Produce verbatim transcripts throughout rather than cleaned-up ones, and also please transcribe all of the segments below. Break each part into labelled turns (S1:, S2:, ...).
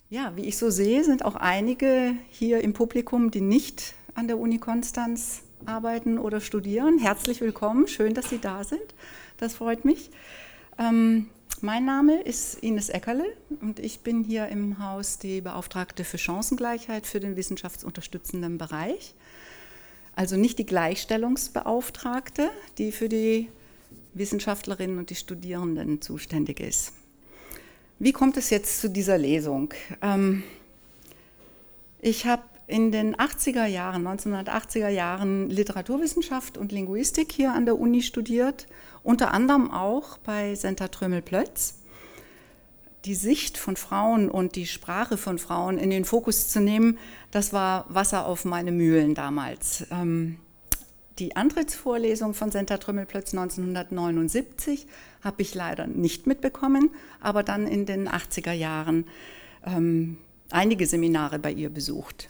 S1: Ja, wie ich so sehe, sind auch einige hier im Publikum, die nicht an der Uni Konstanz arbeiten oder studieren. Herzlich willkommen, schön, dass Sie da sind. Das freut mich. Ähm, mein Name ist Ines Eckerle und ich bin hier im Haus die Beauftragte für Chancengleichheit für den wissenschaftsunterstützenden Bereich. Also nicht die Gleichstellungsbeauftragte, die für die Wissenschaftlerinnen und die Studierenden zuständig ist. Wie kommt es jetzt zu dieser Lesung? Ähm, ich habe in den achtziger Jahren, neunzehnhundertachtziger Jahren Literaturwissenschaft und Linguistik hier an der Uni studiert, unter anderem auch bei Senta Trömel-Plötz. Die Sicht von Frauen und die Sprache von Frauen in den Fokus zu nehmen, das war Wasser auf meine Mühlen damals. Ähm, die Antrittsvorlesung von Senta Trömel-Plötz neunzehnhundertneunundsiebzig habe ich leider nicht mitbekommen, aber dann in den achtziger Jahren ähm, einige Seminare bei ihr besucht.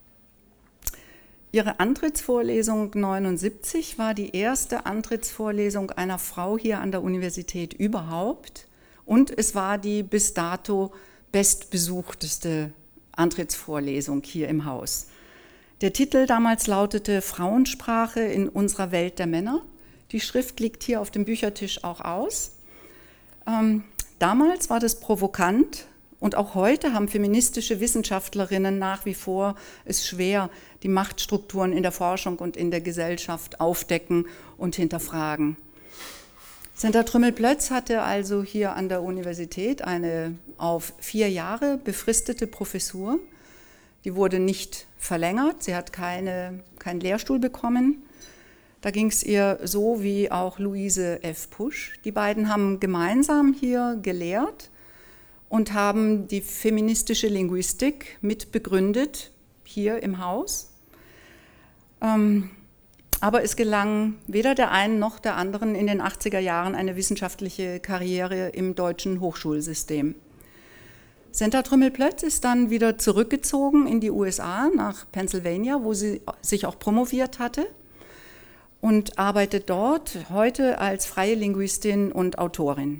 S1: Ihre Antrittsvorlesung neunundsiebzig war die erste Antrittsvorlesung einer Frau hier an der Universität überhaupt und es war die bis dato bestbesuchteste Antrittsvorlesung hier im Haus. Der Titel damals lautete Frauensprache in unserer Welt der Männer. Die Schrift liegt hier auf dem Büchertisch auch aus. Ähm, damals war das provokant und auch heute haben feministische Wissenschaftlerinnen nach wie vor es schwer, die Machtstrukturen in der Forschung und in der Gesellschaft aufdecken und hinterfragen. Senta Trömel-Plötz hatte also hier an der Universität eine auf vier Jahre befristete Professur. Die wurde nicht verlängert, sie hat keine, keinen Lehrstuhl bekommen. Da ging es ihr so wie auch Luise F. Pusch. Die beiden haben gemeinsam hier gelehrt und haben die feministische Linguistik mit begründet, hier im Haus. Ähm, aber es gelang weder der einen noch der anderen in den achtziger Jahren eine wissenschaftliche Karriere im deutschen Hochschulsystem. Senta Trömel-Plötz ist dann wieder zurückgezogen in die U S A, nach Pennsylvania, wo sie sich auch promoviert hatte und arbeitet dort heute als freie Linguistin und Autorin.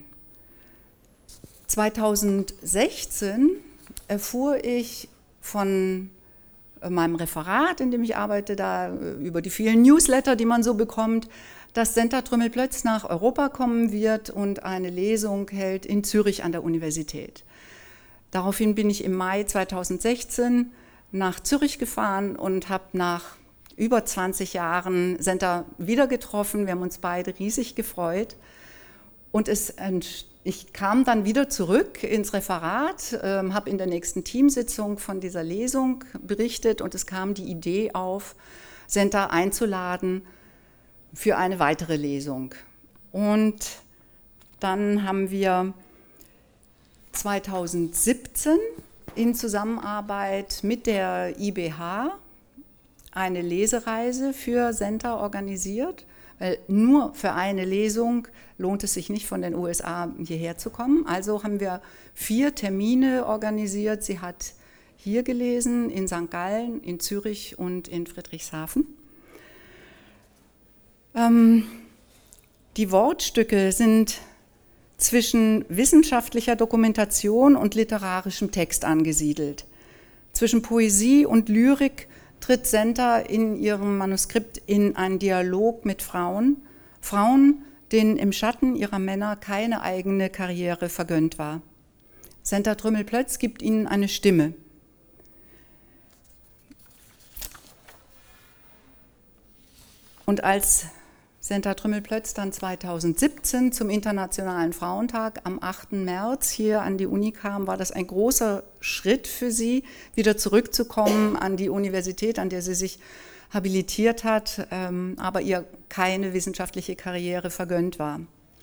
S1: zweitausendsechzehn erfuhr ich von meinem Referat, in dem ich arbeite, da über die vielen Newsletter, die man so bekommt, dass Senta Trömel-Plötz nach Europa kommen wird und eine Lesung hält in Zürich an der Universität. Daraufhin bin ich im Mai zweitausendsechzehn nach Zürich gefahren und habe nach über zwanzig Jahren Senta wieder getroffen. Wir haben uns beide riesig gefreut. Und es, ich kam dann wieder zurück ins Referat, äh, habe in der nächsten Teamsitzung von dieser Lesung berichtet und es kam die Idee auf, Senta einzuladen für eine weitere Lesung. Und dann haben wir zweitausendsiebzehn in Zusammenarbeit mit der I B H eine Lesereise für Senta organisiert, weil nur für eine Lesung lohnt es sich nicht, von den U S A hierher zu kommen. Also haben wir vier Termine organisiert. Sie hat hier gelesen, in Sankt Gallen, in Zürich und in Friedrichshafen. Ähm, die Wortstücke sind zwischen wissenschaftlicher Dokumentation und literarischem Text angesiedelt. Zwischen Poesie und Lyrik tritt Senta in ihrem Manuskript in einen Dialog mit Frauen, Frauen, denen im Schatten ihrer Männer keine eigene Karriere vergönnt war. Senta Trömel-Plötz gibt ihnen eine Stimme. Und als Senta Trömel-Plötz dann zweitausendsiebzehn zum Internationalen Frauentag am achten März hier an die Uni kam, war das ein großer Schritt für sie, wieder zurückzukommen an die Universität, an der sie sich habilitiert hat, aber ihr keine wissenschaftliche Karriere vergönnt war.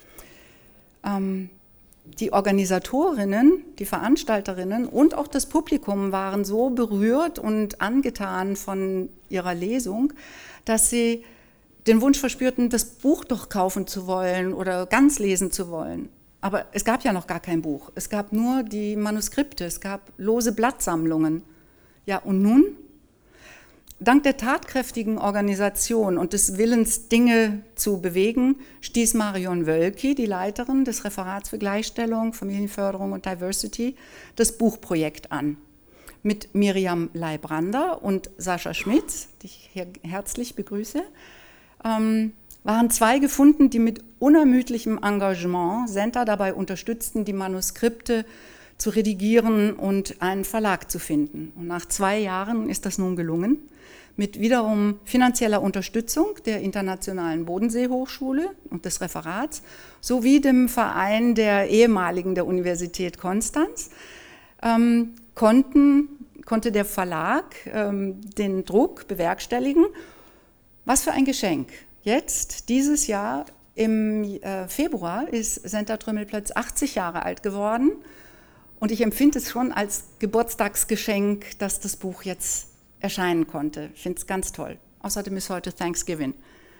S1: Die Organisatorinnen, die Veranstalterinnen und auch das Publikum waren so berührt und angetan von ihrer Lesung, dass sie den Wunsch verspürten, das Buch doch kaufen zu wollen oder ganz lesen zu wollen. Aber es gab ja noch gar kein Buch. Es gab nur die Manuskripte, es gab lose Blattsammlungen. Ja, und nun? Dank der tatkräftigen Organisation und des Willens, Dinge zu bewegen, stieß Marion Wölki, die Leiterin des Referats für Gleichstellung, Familienförderung und Diversity, das Buchprojekt an. Mit Miriam Leibrander und Sascha Schmitz, die ich hier herzlich begrüße, ähm, waren zwei gefunden, die mit unermüdlichem Engagement Senta dabei unterstützten, die Manuskripte zu redigieren und einen Verlag zu finden. Und nach zwei Jahren ist das nun gelungen, mit wiederum finanzieller Unterstützung der Internationalen Bodenseehochschule und des Referats sowie dem Verein der ehemaligen der Universität Konstanz ähm, konnten, konnte der Verlag ähm, den Druck bewerkstelligen. Was für ein Geschenk! Jetzt, dieses Jahr, im äh, Februar, ist Senta Trümmelplötz achtzig Jahre alt geworden. Und ich empfinde es schon als Geburtstagsgeschenk, dass das Buch jetzt erscheinen konnte. Ich finde es ganz toll. Außerdem ist heute Thanksgiving.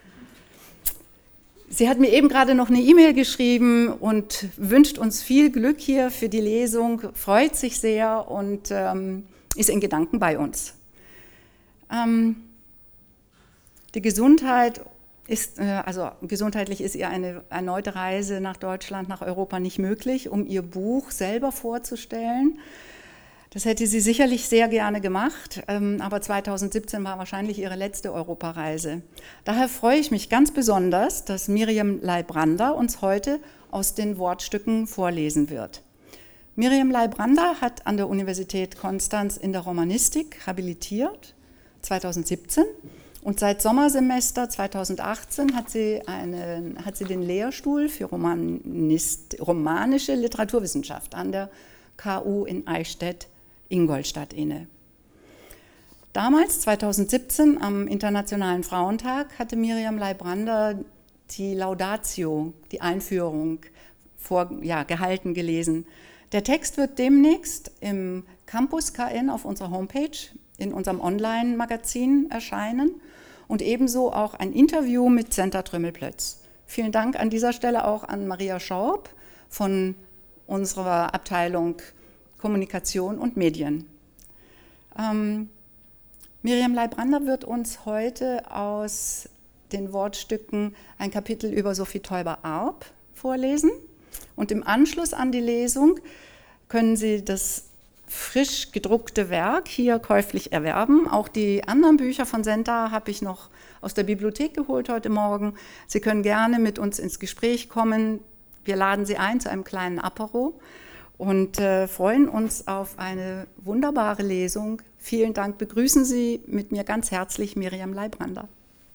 S1: Sie hat mir eben gerade noch eine E-Mail geschrieben und wünscht uns viel Glück hier für die Lesung, freut sich sehr und ähm, ist in Gedanken bei uns. Ähm, die Gesundheit ist, äh, also gesundheitlich ist ihr eine erneute Reise nach Deutschland, nach Europa nicht möglich, um ihr Buch selber vorzustellen. Das hätte sie sicherlich sehr gerne gemacht, aber zweitausendsiebzehn war wahrscheinlich ihre letzte Europareise. Daher freue ich mich ganz besonders, dass Miriam Leibrander uns heute aus den Wortstücken vorlesen wird. Miriam Leibrander hat an der Universität Konstanz in der Romanistik habilitiert, zweitausendsiebzehn, und seit Sommersemester zweitausendachtzehn hat sie, eine, hat sie den Lehrstuhl für Romanist, romanische Literaturwissenschaft an der K U in Eichstätt Ingolstadt inne. Damals, zweitausendsiebzehn, am Internationalen Frauentag, hatte Miriam Leibrander die Laudatio, die Einführung, vor, ja, gehalten, gelesen. Der Text wird demnächst im Campus K N auf unserer Homepage, in unserem Online-Magazin erscheinen und ebenso auch ein Interview mit Senta Trümmelplötz. Vielen Dank an dieser Stelle auch an Maria Schorb von unserer Abteilung Kommunikation und Medien. Ähm, Miriam Leibrander wird uns heute aus den Wortstücken ein Kapitel über Sophie Teuber-Arp vorlesen. Und im Anschluss an die Lesung können Sie das frisch gedruckte Werk hier käuflich erwerben. Auch die anderen Bücher von Senta habe ich noch aus der Bibliothek geholt heute Morgen. Sie können gerne mit uns ins Gespräch kommen. Wir laden Sie ein zu einem kleinen Apero und äh, freuen uns auf eine wunderbare Lesung. Vielen Dank. Begrüßen Sie mit mir ganz herzlich Miriam Leibrander.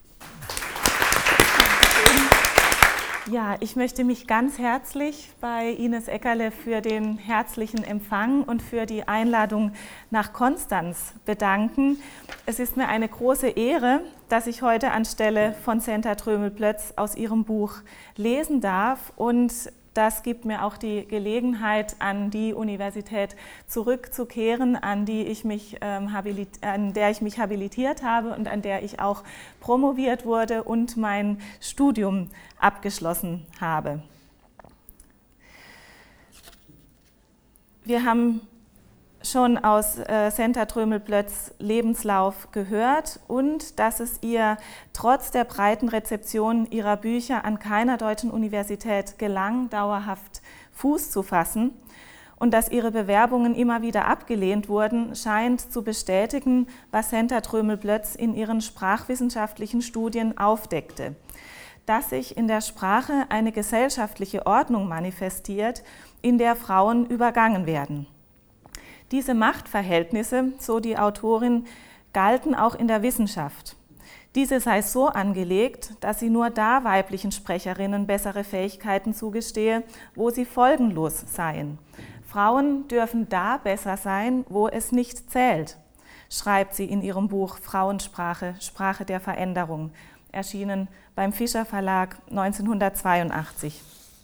S2: Ja, ich möchte mich ganz herzlich bei Ines Eckerle für den herzlichen Empfang und für die Einladung nach Konstanz bedanken. Es ist mir eine große Ehre, dass ich heute anstelle von Senta Trümmelplötz aus ihrem Buch lesen darf, und das gibt mir auch die Gelegenheit, an die Universität zurückzukehren, an, die ich mich, ähm, habilit- an der ich mich habilitiert habe und an der ich auch promoviert wurde und mein Studium abgeschlossen habe. Wir haben schon aus äh, Senta Trümmelplötz Lebenslauf gehört und dass es ihr trotz der breiten Rezeption ihrer Bücher an keiner deutschen Universität gelang, dauerhaft Fuß zu fassen, und dass ihre Bewerbungen immer wieder abgelehnt wurden, scheint zu bestätigen, was Senta Trümmelplötz in ihren sprachwissenschaftlichen Studien aufdeckte: dass sich in der Sprache eine gesellschaftliche Ordnung manifestiert, in der Frauen übergangen werden. Diese Machtverhältnisse, so die Autorin, galten auch in der Wissenschaft. Diese sei so angelegt, dass sie nur da weiblichen Sprecherinnen bessere Fähigkeiten zugestehe, wo sie folgenlos seien. Frauen dürfen da besser sein, wo es nicht zählt, schreibt sie in ihrem Buch Frauensprache, Sprache der Veränderung, erschienen beim Fischer Verlag neunzehnhundertzweiundachtzig.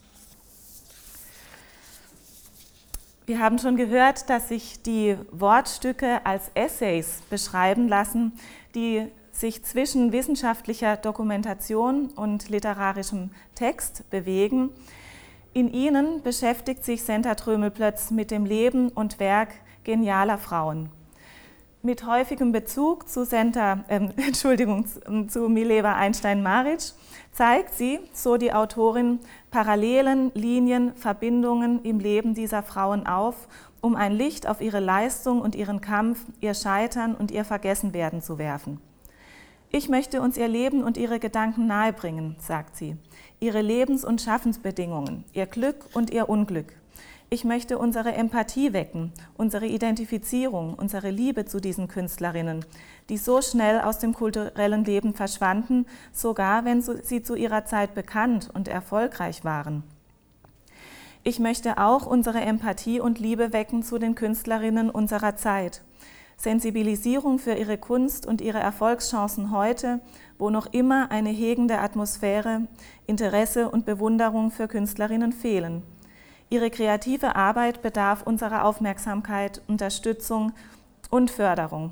S2: Wir haben schon gehört, dass sich die Wortstücke als Essays beschreiben lassen, die sich zwischen wissenschaftlicher Dokumentation und literarischem Text bewegen. In ihnen beschäftigt sich Senta Trümmelplötz mit dem Leben und Werk genialer Frauen. Mit häufigem Bezug zu, Senta, äh, Entschuldigung, zu Mileva Einstein-Marić zeigt sie, so die Autorin, Parallelen, Linien, Verbindungen im Leben dieser Frauen auf, um ein Licht auf ihre Leistung und ihren Kampf, ihr Scheitern und ihr Vergessenwerden zu werfen. Ich möchte uns ihr Leben und ihre Gedanken nahebringen, sagt sie, ihre Lebens- und Schaffensbedingungen, ihr Glück und ihr Unglück. Ich möchte unsere Empathie wecken, unsere Identifizierung, unsere Liebe zu diesen Künstlerinnen, die so schnell aus dem kulturellen Leben verschwanden, sogar wenn sie zu ihrer Zeit bekannt und erfolgreich waren. Ich möchte auch unsere Empathie und Liebe wecken zu den Künstlerinnen unserer Zeit. Sensibilisierung für ihre Kunst und ihre Erfolgschancen heute, wo noch immer eine hegende Atmosphäre, Interesse und Bewunderung für Künstlerinnen fehlen. Ihre kreative Arbeit bedarf unserer Aufmerksamkeit, Unterstützung und Förderung.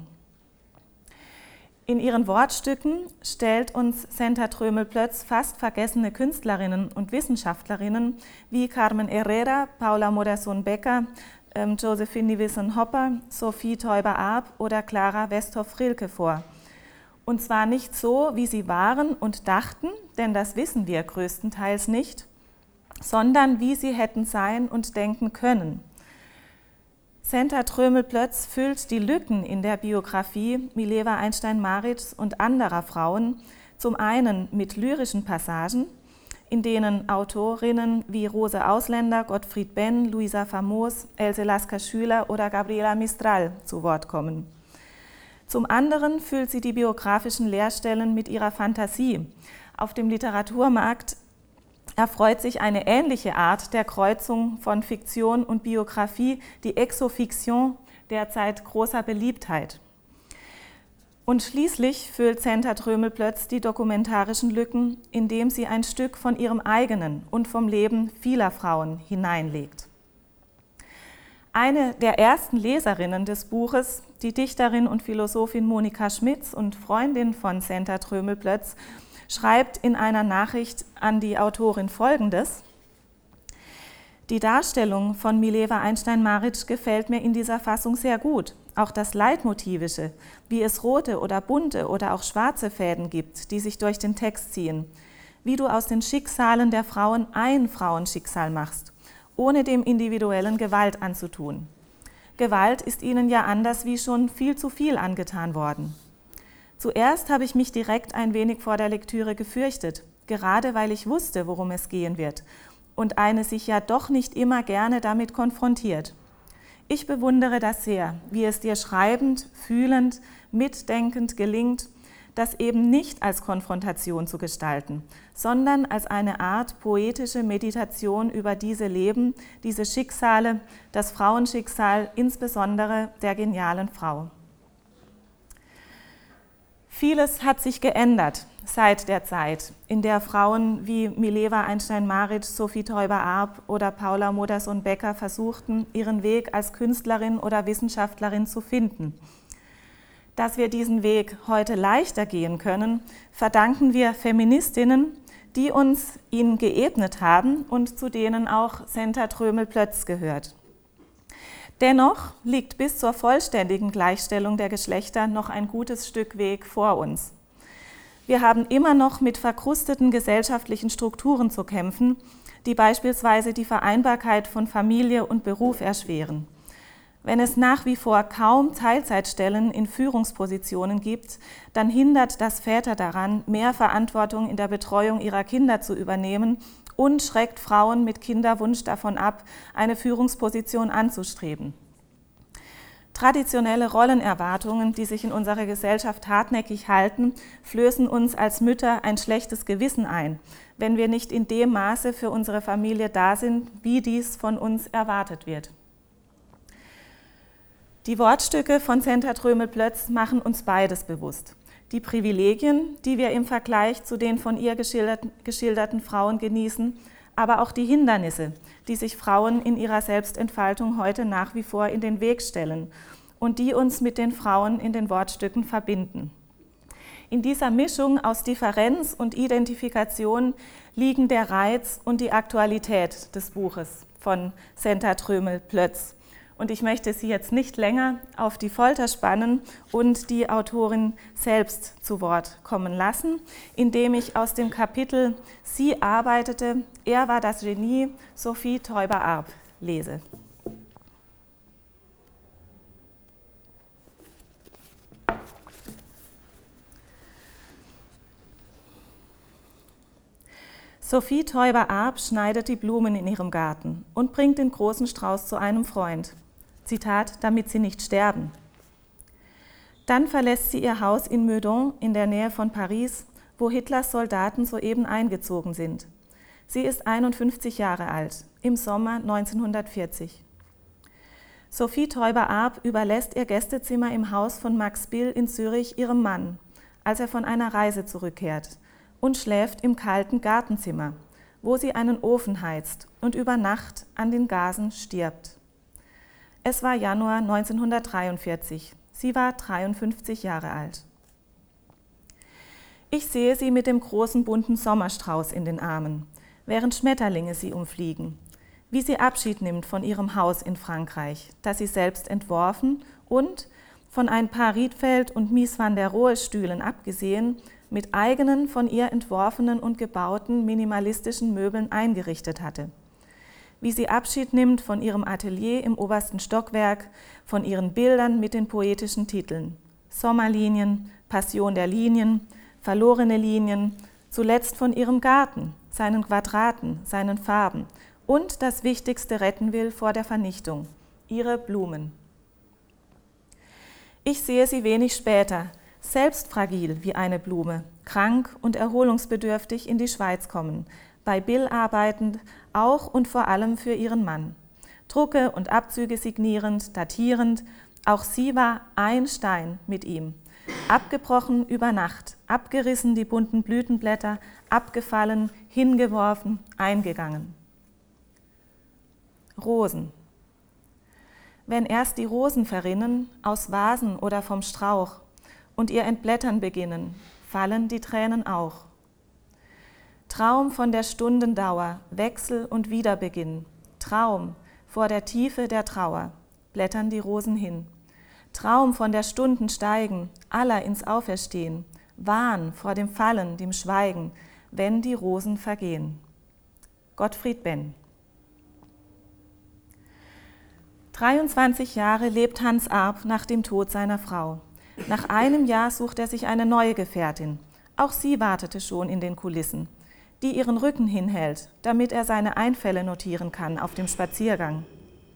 S2: In ihren Wortstücken stellt uns Senta Trömel-Plötz fast vergessene Künstlerinnen und Wissenschaftlerinnen wie Carmen Herrera, Paula Modersohn-Becker, ähm, Josephine Nielsen-Hopper, Sophie Teuber-Arp oder Clara Westhoff-Rilke vor. Und zwar nicht so, wie sie waren und dachten, denn das wissen wir größtenteils nicht, sondern wie sie hätten sein und denken können. Senta Trömel-Plötz füllt die Lücken in der Biografie Mileva Einstein-Marić und anderer Frauen, zum einen mit lyrischen Passagen, in denen Autorinnen wie Rose Ausländer, Gottfried Benn, Luisa Famos, Else Lasker-Schüler oder Gabriela Mistral zu Wort kommen. Zum anderen füllt sie die biografischen Leerstellen mit ihrer Fantasie. Auf dem Literaturmarkt erfreut sich eine ähnliche Art der Kreuzung von Fiktion und Biografie, die Exofiktion, derzeit großer Beliebtheit. Und schließlich füllt Senta Trömel-Plötz die dokumentarischen Lücken, indem sie ein Stück von ihrem eigenen und vom Leben vieler Frauen hineinlegt. Eine der ersten Leserinnen des Buches, die Dichterin und Philosophin Monika Schmitz und Freundin von Senta Trömel-Plötz, schreibt in einer Nachricht an die Autorin Folgendes: Die Darstellung von Mileva Einstein-Marić gefällt mir in dieser Fassung sehr gut. Auch das Leitmotivische, wie es rote oder bunte oder auch schwarze Fäden gibt, die sich durch den Text ziehen. Wie du aus den Schicksalen der Frauen ein Frauenschicksal machst, ohne dem Individuellen Gewalt anzutun. Gewalt ist ihnen ja anders wie schon viel zu viel angetan worden. Zuerst habe ich mich direkt ein wenig vor der Lektüre gefürchtet, gerade weil ich wusste, worum es gehen wird und eine sich ja doch nicht immer gerne damit konfrontiert. Ich bewundere das sehr, wie es dir schreibend, fühlend, mitdenkend gelingt, das eben nicht als Konfrontation zu gestalten, sondern als eine Art poetische Meditation über diese Leben, diese Schicksale, das Frauenschicksal, insbesondere der genialen Frau. Vieles hat sich geändert seit der Zeit, in der Frauen wie Mileva Einstein-Marić, Sophie Teuber-Arp oder Paula Modersohn-Becker versuchten, ihren Weg als Künstlerin oder Wissenschaftlerin zu finden. Dass wir diesen Weg heute leichter gehen können, verdanken wir Feministinnen, die uns ihn geebnet haben und zu denen auch Senta Trömel-Plötz gehört. Dennoch liegt bis zur vollständigen Gleichstellung der Geschlechter noch ein gutes Stück Weg vor uns. Wir haben immer noch mit verkrusteten gesellschaftlichen Strukturen zu kämpfen, die beispielsweise die Vereinbarkeit von Familie und Beruf erschweren. Wenn es nach wie vor kaum Teilzeitstellen in Führungspositionen gibt, dann hindert das Väter daran, mehr Verantwortung in der Betreuung ihrer Kinder zu übernehmen und schreckt Frauen mit Kinderwunsch davon ab, eine Führungsposition anzustreben. Traditionelle Rollenerwartungen, die sich in unserer Gesellschaft hartnäckig halten, flößen uns als Mütter ein schlechtes Gewissen ein, wenn wir nicht in dem Maße für unsere Familie da sind, wie dies von uns erwartet wird. Die Wortstücke von Senta Trömel-Plötz machen uns beides bewusst. Die Privilegien, die wir im Vergleich zu den von ihr geschilderten, geschilderten Frauen genießen, aber auch die Hindernisse, die sich Frauen in ihrer Selbstentfaltung heute nach wie vor in den Weg stellen und die uns mit den Frauen in den Wortstücken verbinden. In dieser Mischung aus Differenz und Identifikation liegen der Reiz und die Aktualität des Buches von Senta Trömel-Plötz. Und ich möchte Sie jetzt nicht länger auf die Folter spannen und die Autorin selbst zu Wort kommen lassen, indem ich aus dem Kapitel Sie arbeitete, er war das Genie, Sophie Teuber-Arp lese. Sophie Teuber-Arp schneidet die Blumen in ihrem Garten und bringt den großen Strauß zu einem Freund. Zitat, damit sie nicht sterben. Dann verlässt sie ihr Haus in Meudon in der Nähe von Paris, wo Hitlers Soldaten soeben eingezogen sind. Sie ist einundfünfzig Jahre alt, im Sommer neunzehnhundertvierzig. Sophie Teuber-Arp überlässt ihr Gästezimmer im Haus von Max Bill in Zürich ihrem Mann, als er von einer Reise zurückkehrt, und schläft im kalten Gartenzimmer, wo sie einen Ofen heizt und über Nacht an den Gasen stirbt. Es war Januar neunzehnhundertdreiundvierzig. Sie war dreiundfünfzig Jahre alt. Ich sehe sie mit dem großen bunten Sommerstrauß in den Armen, während Schmetterlinge sie umfliegen, wie sie Abschied nimmt von ihrem Haus in Frankreich, das sie selbst entworfen und, von ein paar Riedfeld- und Mies van der Rohe-Stühlen abgesehen, mit eigenen von ihr entworfenen und gebauten minimalistischen Möbeln eingerichtet hatte. Wie sie Abschied nimmt von ihrem Atelier im obersten Stockwerk, von ihren Bildern mit den poetischen Titeln Sommerlinien, Passion der Linien, verlorene Linien, zuletzt von ihrem Garten, seinen Quadraten, seinen Farben und das Wichtigste retten will vor der Vernichtung, ihre Blumen. Ich sehe sie wenig später, selbst fragil wie eine Blume, krank und erholungsbedürftig in die Schweiz kommen, bei Bill arbeitend, auch und vor allem für ihren Mann. Drucke und Abzüge signierend, datierend, auch sie war ein Stein mit ihm. Abgebrochen über Nacht, abgerissen die bunten Blütenblätter, abgefallen, hingeworfen, eingegangen. Rosen. Wenn erst die Rosen verrinnen, aus Vasen oder vom Strauch, und ihr Entblättern beginnen, fallen die Tränen auch. Traum von der Stundendauer, Wechsel und Wiederbeginn. Traum vor der Tiefe der Trauer, blättern die Rosen hin. Traum von der Stunden Steigen, aller ins Auferstehen. Wahn vor dem Fallen, dem Schweigen, wenn die Rosen vergehen. Gottfried Benn. dreiundzwanzig Jahre lebt Hans Arp nach dem Tod seiner Frau. Nach einem Jahr sucht er sich eine neue Gefährtin. Auch sie wartete schon in den Kulissen, die ihren Rücken hinhält, damit er seine Einfälle notieren kann auf dem Spaziergang.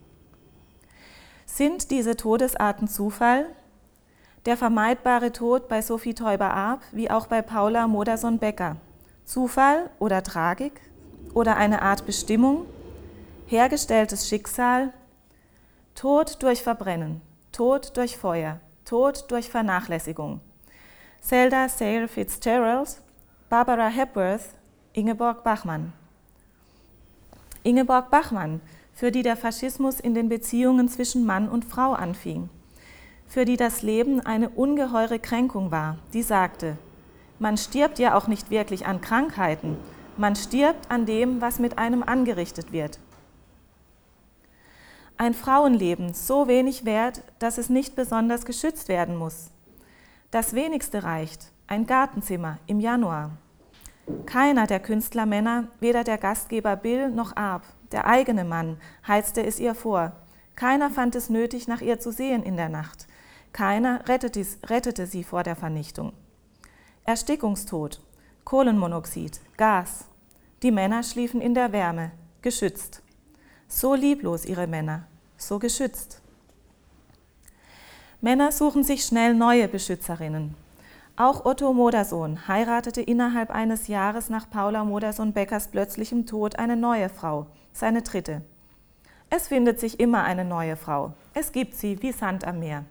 S2: Sind diese Todesarten Zufall? Der vermeidbare Tod bei Sophie Teuber-Arp wie auch bei Paula Modersohn-Becker. Zufall oder Tragik? Oder eine Art Bestimmung? Hergestelltes Schicksal? Tod durch Verbrennen, Tod durch Feuer, Tod durch Vernachlässigung. Zelda Sayre Fitzgerald, Barbara Hepworth, Ingeborg Bachmann. Ingeborg Bachmann, für die der Faschismus in den Beziehungen zwischen Mann und Frau anfing, für die das Leben eine ungeheure Kränkung war, die sagte, man stirbt ja auch nicht wirklich an Krankheiten, man stirbt an dem, was mit einem angerichtet wird. Ein Frauenleben so wenig wert, dass es nicht besonders geschützt werden muss. Das Wenigste reicht, ein Gartenzimmer im Januar. Keiner der Künstlermänner, weder der Gastgeber Bill noch Arp, der eigene Mann, heizte es ihr vor. Keiner fand es nötig, nach ihr zu sehen in der Nacht. Keiner rettete, rettete sie vor der Vernichtung. Erstickungstod, Kohlenmonoxid, Gas. Die Männer schliefen in der Wärme, geschützt. So lieblos ihre Männer, so geschützt. Männer suchen sich schnell neue Beschützerinnen. Auch Otto Modersohn heiratete innerhalb eines Jahres nach Paula Modersohn-Beckers plötzlichem Tod eine neue Frau, seine dritte. Es findet sich immer eine neue Frau. Es gibt sie wie Sand am Meer.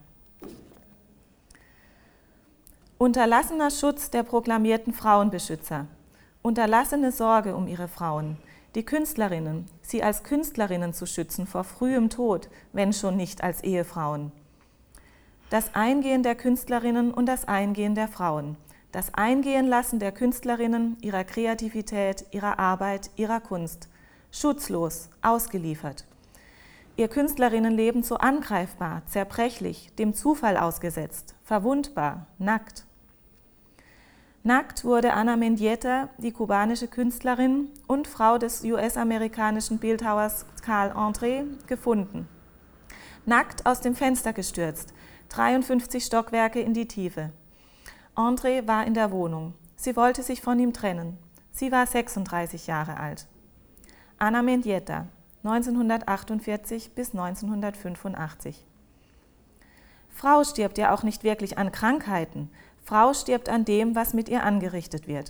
S2: Unterlassener Schutz der proklamierten Frauenbeschützer. Unterlassene Sorge um ihre Frauen. Die Künstlerinnen, sie als Künstlerinnen zu schützen vor frühem Tod, wenn schon nicht als Ehefrauen. Das Eingehen der Künstlerinnen und das Eingehen der Frauen. Das Eingehenlassen der Künstlerinnen, ihrer Kreativität, ihrer Arbeit, ihrer Kunst. Schutzlos, ausgeliefert. ihr Künstlerinnenleben so angreifbar, zerbrechlich, dem Zufall ausgesetzt, verwundbar, nackt. Nackt wurde Ana Mendieta, die kubanische Künstlerin und Frau des U S-amerikanischen Bildhauers Carl André, gefunden. Nackt aus dem Fenster gestürzt, dreiundfünfzig Stockwerke in die Tiefe. André war in der Wohnung. Sie wollte sich von ihm trennen. Sie war sechsunddreißig Jahre alt. Ana Mendieta, neunzehnhundertachtundvierzig bis neunzehnhundertfünfundachtzig. Frau stirbt ja auch nicht wirklich an Krankheiten. Frau stirbt an dem, was mit ihr angerichtet wird.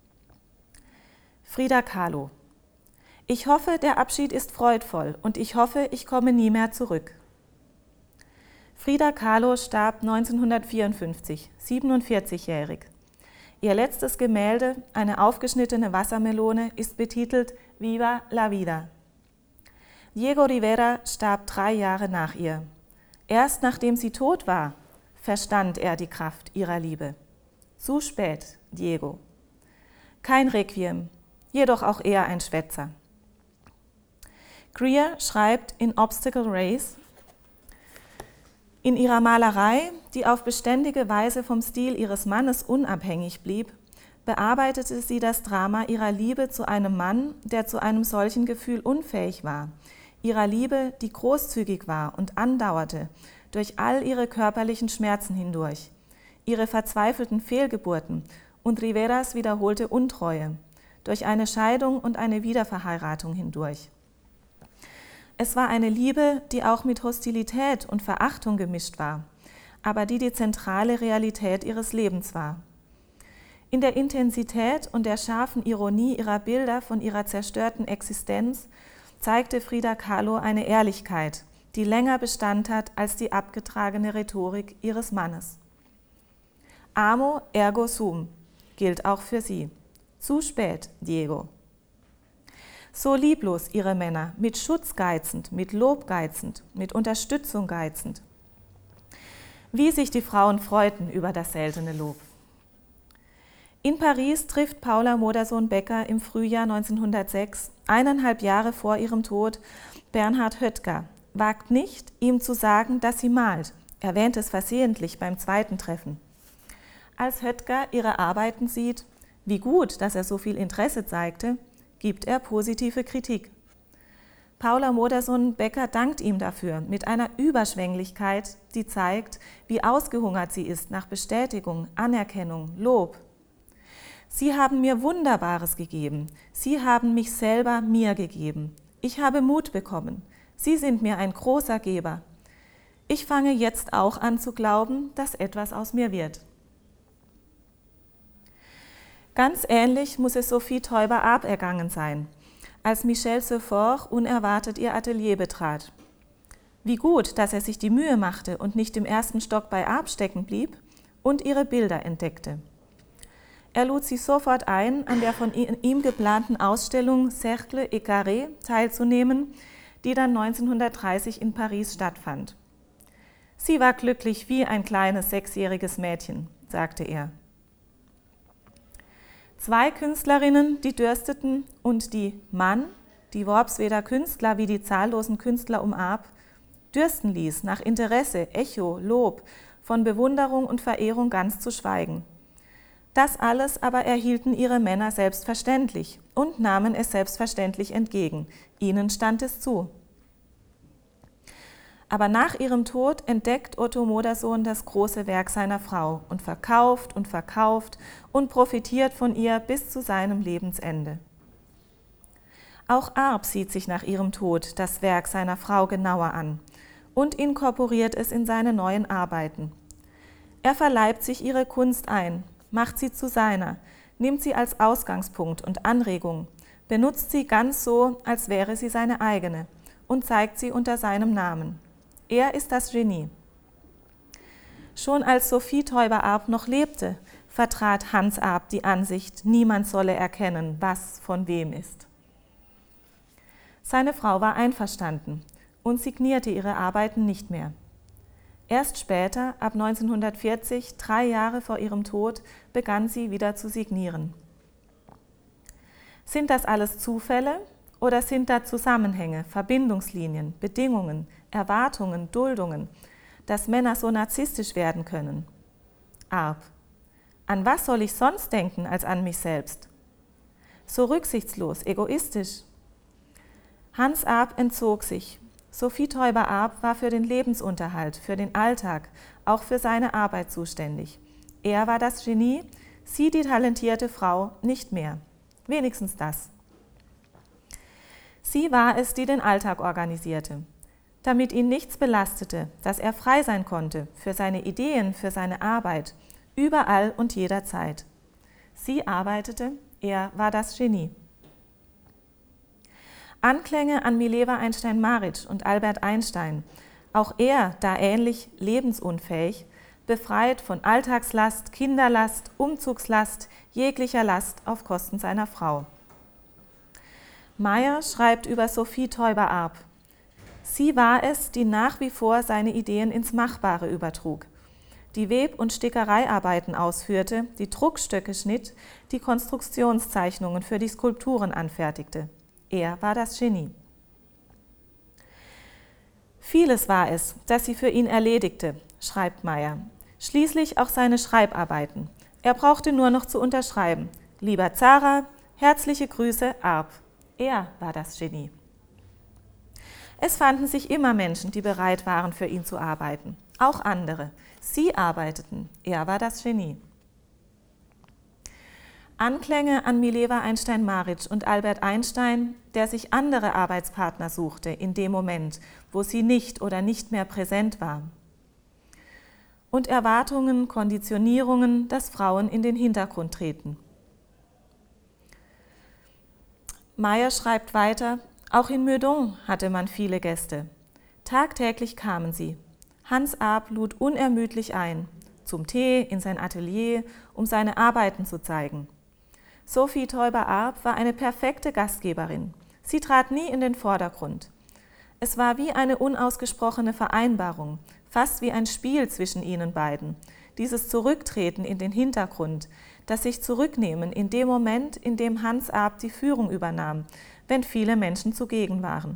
S2: Frida Kahlo. Ich hoffe, der Abschied ist freudvoll und ich hoffe, ich komme nie mehr zurück. Frida Kahlo starb neunzehnhundertvierundfünfzig, siebenundvierzigjährig. Ihr letztes Gemälde, eine aufgeschnittene Wassermelone, ist betitelt Viva la Vida. Diego Rivera starb drei Jahre nach ihr. Erst nachdem sie tot war, verstand er die Kraft ihrer Liebe. Zu spät, Diego. Kein Requiem, jedoch auch eher ein Schwätzer. Greer schreibt in Obstacle Race: In ihrer Malerei, die auf beständige Weise vom Stil ihres Mannes unabhängig blieb, bearbeitete sie das Drama ihrer Liebe zu einem Mann, der zu einem solchen Gefühl unfähig war, ihrer Liebe, die großzügig war und andauerte, durch all ihre körperlichen Schmerzen hindurch, ihre verzweifelten Fehlgeburten und Riveras wiederholte Untreue, durch eine Scheidung und eine Wiederverheiratung hindurch. Es war eine Liebe, die auch mit Hostilität und Verachtung gemischt war, aber die die zentrale Realität ihres Lebens war. In der Intensität und der scharfen Ironie ihrer Bilder von ihrer zerstörten Existenz zeigte Frida Kahlo eine Ehrlichkeit, die länger Bestand hat als die abgetragene Rhetorik ihres Mannes. Amo ergo sum gilt auch für sie. Zu spät, Diego. So lieblos ihre Männer, mit Schutz geizend, mit Lob geizend, mit Unterstützung geizend. Wie sich die Frauen freuten über das seltene Lob. In Paris trifft Paula Modersohn-Becker im Frühjahr neunzehnhundertsechs, eineinhalb Jahre vor ihrem Tod, Bernhard Höttger, wagt nicht, ihm zu sagen, dass sie malt, erwähnt es versehentlich beim zweiten Treffen. Als Höttger ihre Arbeiten sieht, wie gut, dass er so viel Interesse zeigte, gibt er positive Kritik. Paula Modersohn-Becker dankt ihm dafür mit einer Überschwänglichkeit, die zeigt, wie ausgehungert sie ist nach Bestätigung, Anerkennung, Lob. Sie haben mir Wunderbares gegeben. Sie haben mich selber mir gegeben. Ich habe Mut bekommen. Sie sind mir ein großer Geber. Ich fange jetzt auch an zu glauben, dass etwas aus mir wird. Ganz ähnlich muss es Sophie Teuber-Arp ergangen sein, als Michel Sephore unerwartet ihr Atelier betrat. Wie gut, dass er sich die Mühe machte und nicht im ersten Stock bei Arp stecken blieb und ihre Bilder entdeckte. Er lud sie sofort ein, an der von ihm geplanten Ausstellung Cercle et Carré teilzunehmen, die dann neunzehnhundertdreißig in Paris stattfand. Sie war glücklich wie ein kleines sechsjähriges Mädchen, sagte er. Zwei Künstlerinnen, die dürsteten und die Mann, die Worpsweder Künstler wie die zahllosen Künstler um Arp, dürsten ließ, nach Interesse, Echo, Lob, von Bewunderung und Verehrung ganz zu schweigen. Das alles aber erhielten ihre Männer selbstverständlich und nahmen es selbstverständlich entgegen. Ihnen stand es zu. Aber nach ihrem Tod entdeckt Otto Modersohn das große Werk seiner Frau und verkauft und verkauft und profitiert von ihr bis zu seinem Lebensende. Auch Arp sieht sich nach ihrem Tod das Werk seiner Frau genauer an und inkorporiert es in seine neuen Arbeiten. Er verleibt sich ihre Kunst ein, macht sie zu seiner, nimmt sie als Ausgangspunkt und Anregung, benutzt sie ganz so, als wäre sie seine eigene und zeigt sie unter seinem Namen. Er ist das Genie. Schon als Sophie Teuber-Arp noch lebte, vertrat Hans Arp die Ansicht, niemand solle erkennen, was von wem ist. Seine Frau war einverstanden und signierte ihre Arbeiten nicht mehr. Erst später, ab neunzehnhundertvierzig, drei Jahre vor ihrem Tod, begann sie wieder zu signieren. Sind das alles Zufälle Oder sind da Zusammenhänge, Verbindungslinien, Bedingungen, Erwartungen, Duldungen, dass Männer so narzisstisch werden können? Arp: An was soll ich sonst denken als an mich selbst? So rücksichtslos, egoistisch. Hans Arp entzog sich. Sophie Teuber-Arp war für den Lebensunterhalt, für den Alltag, auch für seine Arbeit zuständig. Er war das Genie, sie die talentierte Frau nicht mehr. Wenigstens das. Sie war es, die den Alltag organisierte, damit ihn nichts belastete, dass er frei sein konnte für seine Ideen, für seine Arbeit, überall und jederzeit. Sie arbeitete, er war das Genie. Anklänge an Mileva Einstein-Marić und Albert Einstein, auch er, da ähnlich lebensunfähig, befreit von Alltagslast, Kinderlast, Umzugslast, jeglicher Last auf Kosten seiner Frau. Meyer schreibt über Sophie Teuber-Arp: Sie war es, die nach wie vor seine Ideen ins Machbare übertrug, die Web- und Stickereiarbeiten ausführte, die Druckstöcke schnitt, die Konstruktionszeichnungen für die Skulpturen anfertigte. Er war das Genie. Vieles war es, das sie für ihn erledigte, schreibt Meyer. Schließlich auch seine Schreibarbeiten. Er brauchte nur noch zu unterschreiben: Lieber Zara, herzliche Grüße, Arp. Er war das Genie. Es fanden sich immer Menschen, die bereit waren, für ihn zu arbeiten. Auch andere. Sie arbeiteten. Er war das Genie. Anklänge an Mileva Einstein-Marić und Albert Einstein, der sich andere Arbeitspartner suchte in dem Moment, wo sie nicht oder nicht mehr präsent war. Und Erwartungen, Konditionierungen, dass Frauen in den Hintergrund treten. Meyer schreibt weiter: Auch in Meudon hatte man viele Gäste. Tagtäglich kamen sie. Hans Arp lud unermüdlich ein, zum Tee, in sein Atelier, um seine Arbeiten zu zeigen. Sophie Teuber-Arp war eine perfekte Gastgeberin. Sie trat nie in den Vordergrund. Es war wie eine unausgesprochene Vereinbarung, fast wie ein Spiel zwischen ihnen beiden. Dieses Zurücktreten in den Hintergrund, das sich zurücknehmen in dem Moment, in dem Hans Arp die Führung übernahm, wenn viele Menschen zugegen waren.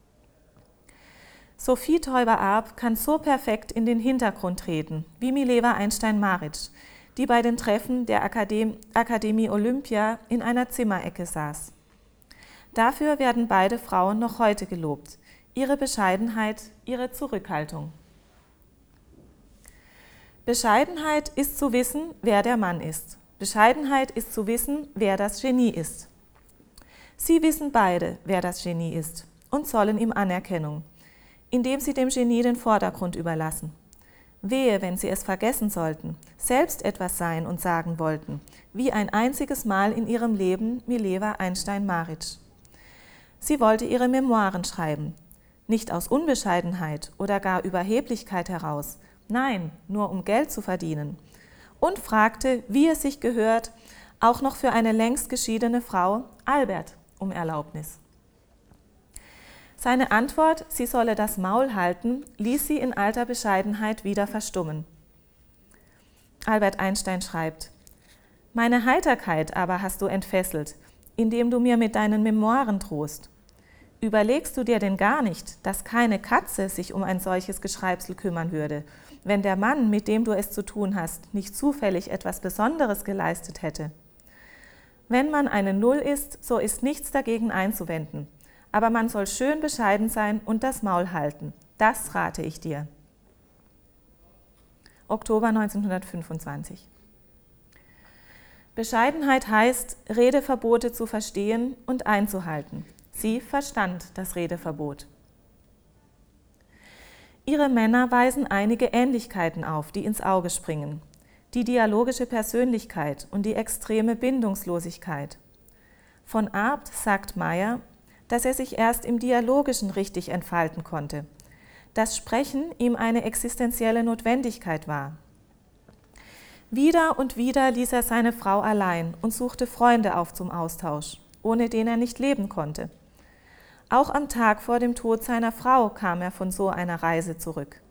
S2: Sophie Teuber-Arp kann so perfekt in den Hintergrund treten, wie Mileva Einstein-Marić, die bei den Treffen der Akademie, Akademie Olympia in einer Zimmerecke saß. Dafür werden beide Frauen noch heute gelobt: ihre Bescheidenheit, ihre Zurückhaltung. Bescheidenheit ist zu wissen, wer der Mann ist. Bescheidenheit ist zu wissen, wer das Genie ist. Sie wissen beide, wer das Genie ist, und zollen ihm Anerkennung, indem sie dem Genie den Vordergrund überlassen. Wehe, wenn sie es vergessen sollten, selbst etwas sein und sagen wollten, wie ein einziges Mal in ihrem Leben Mileva Einstein-Marić. Sie wollte ihre Memoiren schreiben, nicht aus Unbescheidenheit oder gar Überheblichkeit heraus, nein, nur um Geld zu verdienen, und fragte, wie es sich gehört, auch noch für eine längst geschiedene Frau, Albert, um Erlaubnis. Seine Antwort, sie solle das Maul halten, ließ sie in alter Bescheidenheit wieder verstummen. Albert Einstein schreibt: Meine Heiterkeit aber hast du entfesselt, indem du mir mit deinen Memoiren drohst. Überlegst du dir denn gar nicht, dass keine Katze sich um ein solches Geschreibsel kümmern würde, wenn der Mann, mit dem du es zu tun hast, nicht zufällig etwas Besonderes geleistet hätte? Wenn man eine Null ist, so ist nichts dagegen einzuwenden. Aber man soll schön bescheiden sein und das Maul halten. Das rate ich dir. Oktober neunzehnhundertfünfundzwanzig. Bescheidenheit heißt, Redeverbote zu verstehen und einzuhalten. Sie verstand das Redeverbot. Ihre Männer weisen einige Ähnlichkeiten auf, die ins Auge springen. Die dialogische Persönlichkeit und die extreme Bindungslosigkeit. Von Arp sagt Meyer, dass er sich erst im Dialogischen richtig entfalten konnte, dass Sprechen ihm eine existenzielle Notwendigkeit war. Wieder und wieder ließ er seine Frau allein und suchte Freunde auf zum Austausch, ohne den er nicht leben konnte. Auch am Tag vor dem Tod seiner Frau kam er von so einer Reise zurück.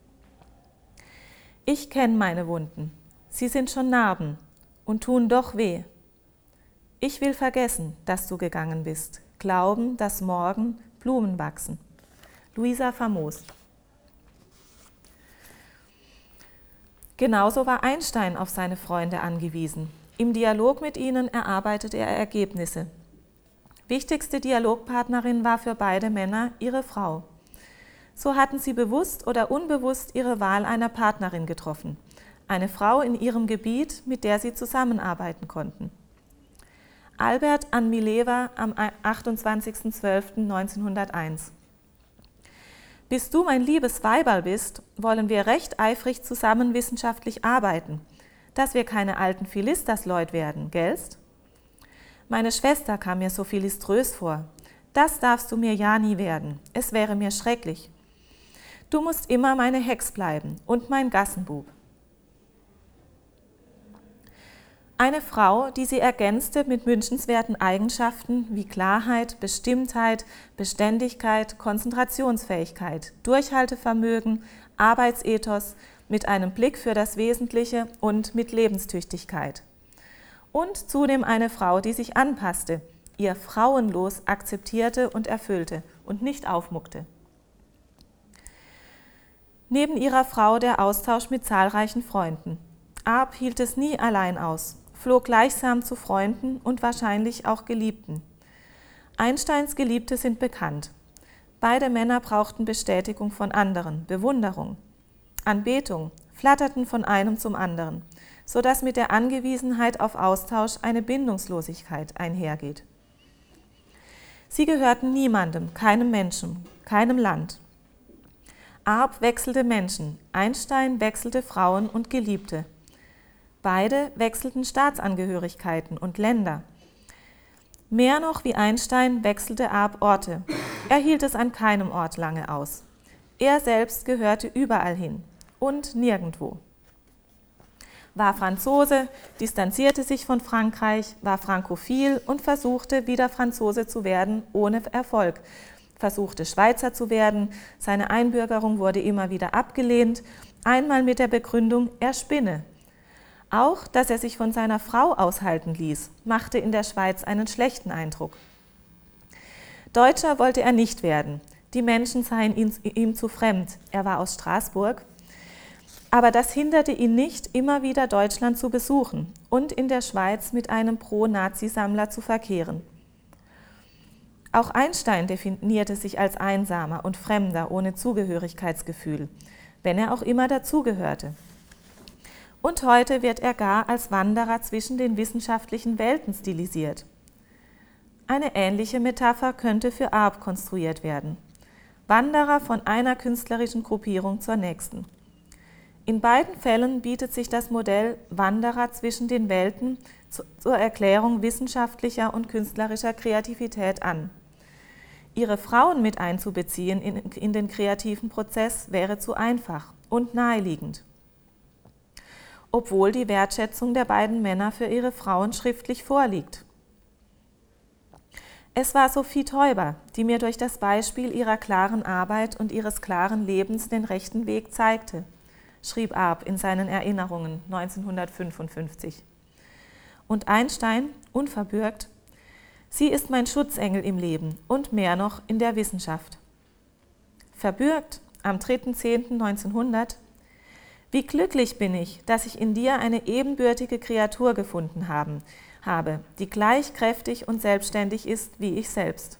S2: Ich kenne meine Wunden, sie sind schon Narben und tun doch weh. Ich will vergessen, dass du gegangen bist, glauben, dass morgen Blumen wachsen. Luisa Famos. Genauso war Einstein auf seine Freunde angewiesen. Im Dialog mit ihnen erarbeitete er Ergebnisse. Wichtigste Dialogpartnerin war für beide Männer ihre Frau. So hatten sie bewusst oder unbewusst ihre Wahl einer Partnerin getroffen. Eine Frau in ihrem Gebiet, mit der sie zusammenarbeiten konnten. Albert an Mileva am achtundzwanzigsten zwölften neunzehnhunderteins. Bis du mein liebes Weiberl bist, wollen wir recht eifrig zusammen wissenschaftlich arbeiten, dass wir keine alten Philistersleut werden, gellst? Meine Schwester kam mir so philiströs vor. Das darfst du mir ja nie werden, es wäre mir schrecklich. Du musst immer meine Hex bleiben und mein Gassenbub. Eine Frau, die sie ergänzte mit wünschenswerten Eigenschaften wie Klarheit, Bestimmtheit, Beständigkeit, Konzentrationsfähigkeit, Durchhaltevermögen, Arbeitsethos, mit einem Blick für das Wesentliche und mit Lebenstüchtigkeit. Und zudem eine Frau, die sich anpasste, ihr Frauenlos akzeptierte und erfüllte und nicht aufmuckte. Neben ihrer Frau der Austausch mit zahlreichen Freunden. Arp hielt es nie allein aus, flog gleichsam zu Freunden und wahrscheinlich auch Geliebten. Einsteins Geliebte sind bekannt. Beide Männer brauchten Bestätigung von anderen, Bewunderung. Anbetung, flatterten von einem zum anderen, sodass mit der Angewiesenheit auf Austausch eine Bindungslosigkeit einhergeht. Sie gehörten niemandem, keinem Menschen, keinem Land. Arp wechselte Menschen, Einstein wechselte Frauen und Geliebte. Beide wechselten Staatsangehörigkeiten und Länder. Mehr noch wie Einstein wechselte Arp Orte. Er hielt es an keinem Ort lange aus. Er selbst gehörte überall hin und nirgendwo. War Franzose, distanzierte sich von Frankreich, war frankophil und versuchte, wieder Franzose zu werden, ohne Erfolg. Versuchte, Schweizer zu werden, seine Einbürgerung wurde immer wieder abgelehnt, einmal mit der Begründung, er spinne. Auch, dass er sich von seiner Frau aushalten ließ, machte in der Schweiz einen schlechten Eindruck. Deutscher wollte er nicht werden, die Menschen seien ihm, ihm zu fremd, er war aus Straßburg. Aber das hinderte ihn nicht, immer wieder Deutschland zu besuchen und in der Schweiz mit einem Pro-Nazi-Sammler zu verkehren. Auch Einstein definierte sich als Einsamer und Fremder ohne Zugehörigkeitsgefühl, wenn er auch immer dazugehörte. Und heute wird er gar als Wanderer zwischen den wissenschaftlichen Welten stilisiert. Eine ähnliche Metapher könnte für Arp konstruiert werden. Wanderer von einer künstlerischen Gruppierung zur nächsten. In beiden Fällen bietet sich das Modell Wanderer zwischen den Welten zur Erklärung wissenschaftlicher und künstlerischer Kreativität an. Ihre Frauen mit einzubeziehen in, in den kreativen Prozess wäre zu einfach und naheliegend. Obwohl die Wertschätzung der beiden Männer für ihre Frauen schriftlich vorliegt. Es war Sophie Teuber, die mir durch das Beispiel ihrer klaren Arbeit und ihres klaren Lebens den rechten Weg zeigte, schrieb Arp in seinen Erinnerungen neunzehnhundertfünfundfünfzig. Und Einstein, unverbürgt, sie ist mein Schutzengel im Leben und mehr noch in der Wissenschaft. Verbürgt am dritter zehnter neunzehnhundert. Wie glücklich bin ich, dass ich in dir eine ebenbürtige Kreatur gefunden haben, habe, die gleich kräftig und selbstständig ist wie ich selbst.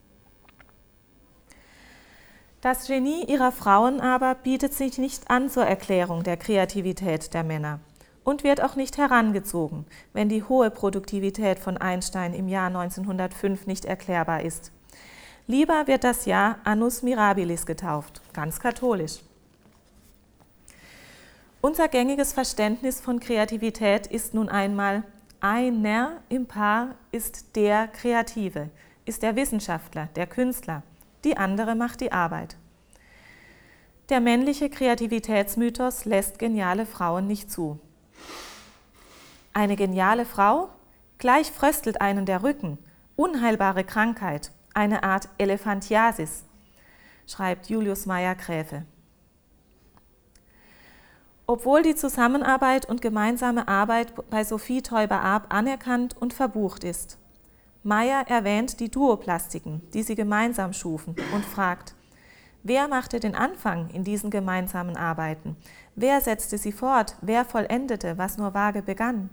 S2: Das Genie ihrer Frauen aber bietet sich nicht an zur Erklärung der Kreativität der Männer und wird auch nicht herangezogen, wenn die hohe Produktivität von Einstein im Jahr neunzehnhundertfünf nicht erklärbar ist. Lieber wird das Jahr Annus Mirabilis getauft, ganz katholisch. Unser gängiges Verständnis von Kreativität ist nun einmal, einer im Paar ist der Kreative, ist der Wissenschaftler, der Künstler, die andere macht die Arbeit. Der männliche Kreativitätsmythos lässt geniale Frauen nicht zu. Eine geniale Frau? Gleich fröstelt einen der Rücken, unheilbare Krankheit, eine Art Elephantiasis, schreibt Julius Meyer-Graefe. Obwohl die Zusammenarbeit und gemeinsame Arbeit bei Sophie Teuber-Arp anerkannt und verbucht ist. Meyer erwähnt die Duoplastiken, die sie gemeinsam schufen, und fragt: Wer machte den Anfang in diesen gemeinsamen Arbeiten? Wer setzte sie fort? Wer vollendete, was nur vage begann?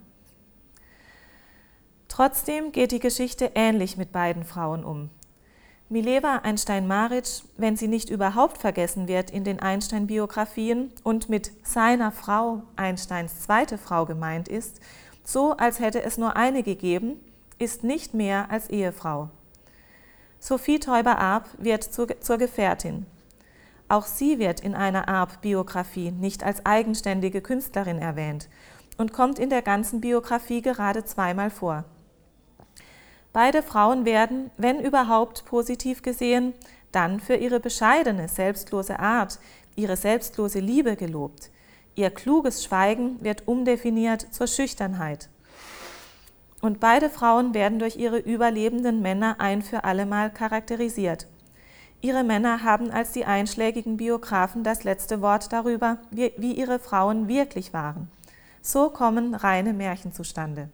S2: Trotzdem geht die Geschichte ähnlich mit beiden Frauen um. Mileva Einstein-Marić, wenn sie nicht überhaupt vergessen wird in den Einstein-Biografien und mit seiner Frau Einsteins zweite Frau gemeint ist, so als hätte es nur eine gegeben, ist nicht mehr als Ehefrau. Sophie Teuber-Arp wird zur, zur Gefährtin. Auch sie wird in einer Arp-Biografie nicht als eigenständige Künstlerin erwähnt und kommt in der ganzen Biografie gerade zweimal vor. Beide Frauen werden, wenn überhaupt positiv gesehen, dann für ihre bescheidene, selbstlose Art, ihre selbstlose Liebe gelobt. Ihr kluges Schweigen wird umdefiniert zur Schüchternheit. Und beide Frauen werden durch ihre überlebenden Männer ein für allemal charakterisiert. Ihre Männer haben als die einschlägigen Biografen das letzte Wort darüber, wie, wie ihre Frauen wirklich waren. So kommen reine Märchen zustande.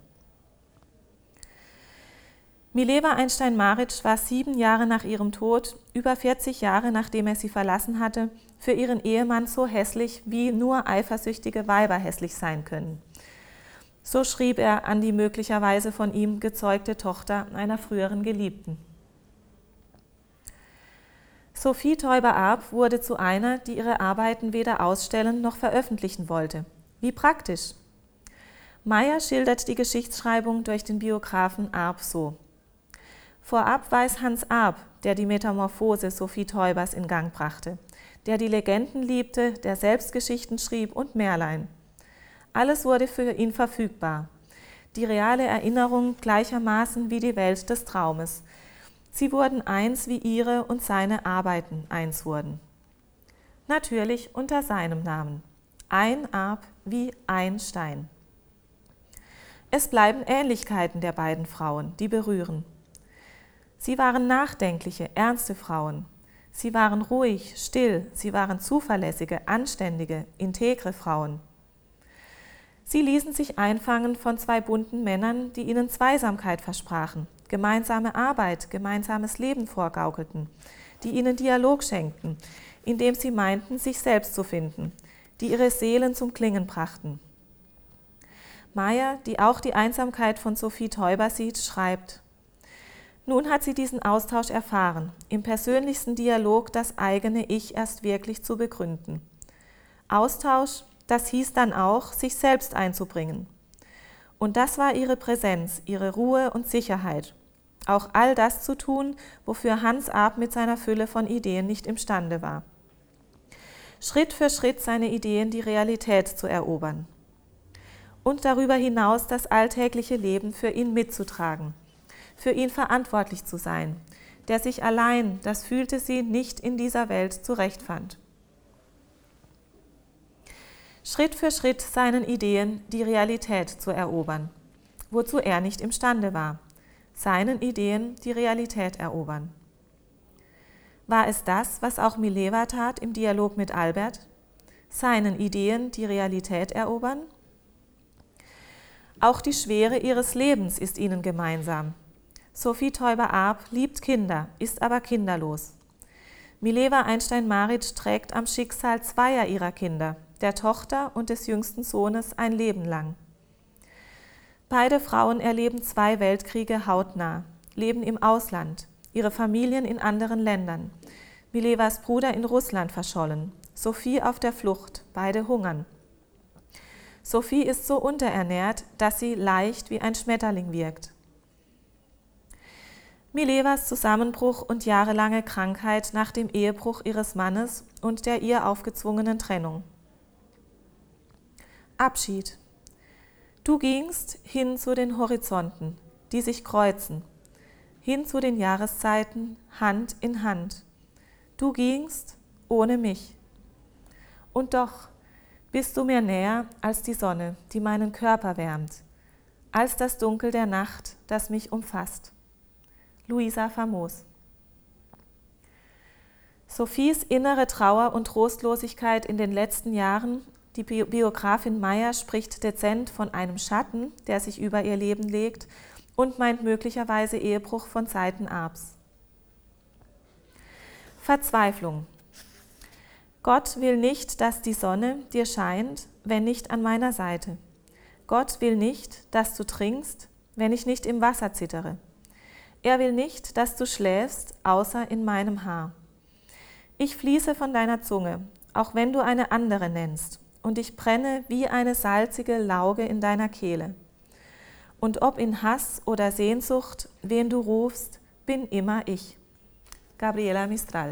S2: Mileva Einstein-Marić war sieben Jahre nach ihrem Tod, über vierzig Jahre nachdem er sie verlassen hatte, für ihren Ehemann so hässlich, wie nur eifersüchtige Weiber hässlich sein können. So schrieb er an die möglicherweise von ihm gezeugte Tochter einer früheren Geliebten. Sophie Teuber-Arp wurde zu einer, die ihre Arbeiten weder ausstellen noch veröffentlichen wollte. Wie praktisch! Meyer schildert die Geschichtsschreibung durch den Biografen Arp so: Vorab weiß Hans Arp, der die Metamorphose Sophie Teubers in Gang brachte, der die Legenden liebte, der selbst Geschichten schrieb und Märlein. Alles wurde für ihn verfügbar. Die reale Erinnerung gleichermaßen wie die Welt des Traumes. Sie wurden eins, wie ihre und seine Arbeiten eins wurden. Natürlich unter seinem Namen. Ein Arp wie ein Stein. Es bleiben Ähnlichkeiten der beiden Frauen, die berühren. Sie waren nachdenkliche, ernste Frauen. Sie waren ruhig, still, sie waren zuverlässige, anständige, integre Frauen. Sie ließen sich einfangen von zwei bunten Männern, die ihnen Zweisamkeit versprachen, gemeinsame Arbeit, gemeinsames Leben vorgaukelten, die ihnen Dialog schenkten, indem sie meinten, sich selbst zu finden, die ihre Seelen zum Klingen brachten. Meyer, die auch die Einsamkeit von Sophie Teuber sieht, schreibt: Nun hat sie diesen Austausch erfahren, im persönlichsten Dialog das eigene Ich erst wirklich zu begründen. Austausch, das hieß dann auch, sich selbst einzubringen. Und das war ihre Präsenz, ihre Ruhe und Sicherheit. Auch all das zu tun, wofür Hans Arp mit seiner Fülle von Ideen nicht imstande war. Schritt für Schritt seine Ideen die Realität zu erobern. Und darüber hinaus das alltägliche Leben für ihn mitzutragen, für ihn verantwortlich zu sein, der sich allein, das fühlte sie, nicht in dieser Welt zurechtfand. Schritt für Schritt seinen Ideen die Realität zu erobern, wozu er nicht imstande war, seinen Ideen die Realität erobern. War es das, was auch Mileva tat im Dialog mit Albert? Seinen Ideen die Realität erobern? Auch die Schwere ihres Lebens ist ihnen gemeinsam. Sophie Teuber-Arp liebt Kinder, ist aber kinderlos. Mileva Einstein-Marić trägt am Schicksal zweier ihrer Kinder, der Tochter und des jüngsten Sohnes, ein Leben lang. Beide Frauen erleben zwei Weltkriege hautnah, leben im Ausland, ihre Familien in anderen Ländern. Milevas Bruder in Russland verschollen, Sophie auf der Flucht, beide hungern. Sophie ist so unterernährt, dass sie leicht wie ein Schmetterling wirkt. Milevas Zusammenbruch und jahrelange Krankheit nach dem Ehebruch ihres Mannes und der ihr aufgezwungenen Trennung. Abschied. Du gingst hin zu den Horizonten, die sich kreuzen, hin zu den Jahreszeiten, Hand in Hand. Du gingst ohne mich. Und doch bist du mir näher als die Sonne, die meinen Körper wärmt, als das Dunkel der Nacht, das mich umfasst. Luisa Famos. Sophies innere Trauer und Trostlosigkeit in den letzten Jahren, die Biografin Meyer spricht dezent von einem Schatten, der sich über ihr Leben legt, und meint möglicherweise Ehebruch von Seiten Abs. Verzweiflung. Gott will nicht, dass die Sonne dir scheint, wenn nicht an meiner Seite. Gott will nicht, dass du trinkst, wenn ich nicht im Wasser zittere. Er will nicht, dass du schläfst, außer in meinem Haar. Ich fließe von deiner Zunge, auch wenn du eine andere nennst, und ich brenne wie eine salzige Lauge in deiner Kehle. Und ob in Hass oder Sehnsucht, wen du rufst, bin immer ich. Gabriela Mistral.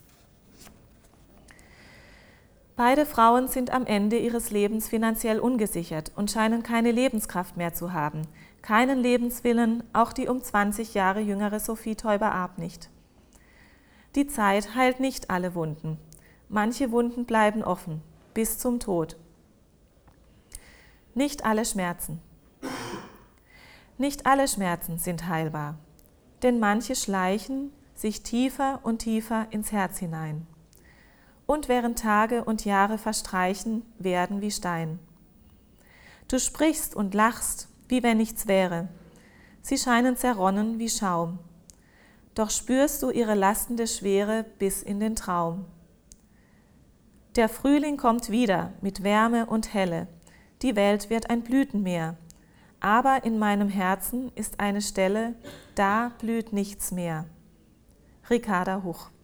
S2: Beide Frauen sind am Ende ihres Lebens finanziell ungesichert und scheinen keine Lebenskraft mehr zu haben, keinen Lebenswillen, auch die um zwanzig Jahre jüngere Sophie Teuber-Arp nicht. Die Zeit heilt nicht alle Wunden. Manche Wunden bleiben offen, bis zum Tod. Nicht alle Schmerzen. Nicht alle Schmerzen sind heilbar, denn manche schleichen sich tiefer und tiefer ins Herz hinein. Und während Tage und Jahre verstreichen, werden wie Stein. Du sprichst und lachst, wie wenn nichts wäre. Sie scheinen zerronnen wie Schaum. Doch spürst du ihre lastende Schwere bis in den Traum. Der Frühling kommt wieder mit Wärme und Helle. Die Welt wird ein Blütenmeer. Aber in meinem Herzen ist eine Stelle, da blüht nichts mehr. Ricarda Huch.